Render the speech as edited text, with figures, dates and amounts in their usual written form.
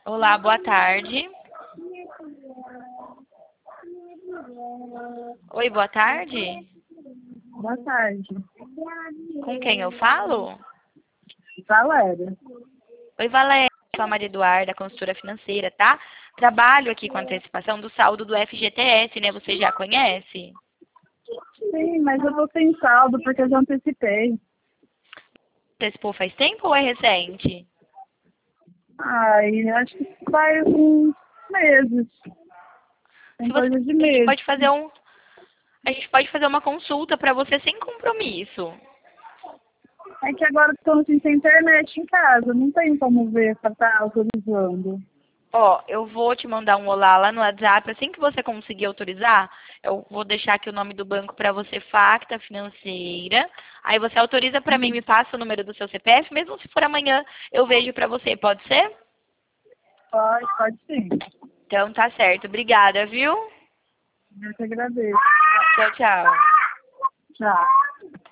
Olá, boa tarde. Oi, boa tarde. Boa tarde. Com quem eu falo? Valéria. Oi, Valéria. Sou a Maria Eduarda, consultora financeira, tá? Trabalho aqui com antecipação do saldo do FGTS, né? Você já conhece? Sim, mas eu vou sem saldo porque eu já antecipei. Antecipou faz tempo ou é recente? Ai, acho que faz uns meses. Se Tem você, coisa de a gente meses. pode fazer uma consulta para você sem compromisso. É que agora estou sem internet em casa, não tem como ver para estar autorizando. Ó, eu vou te mandar um olá lá no WhatsApp. Assim que você conseguir autorizar, eu vou deixar aqui o nome do banco para você, Facta Financeira. Aí você autoriza para mim, me passa o número do seu CPF, mesmo se for amanhã, eu vejo para você, pode ser? Pode sim. Então tá certo. Obrigada, viu? Eu te agradeço. Tchau, tchau. Tchau.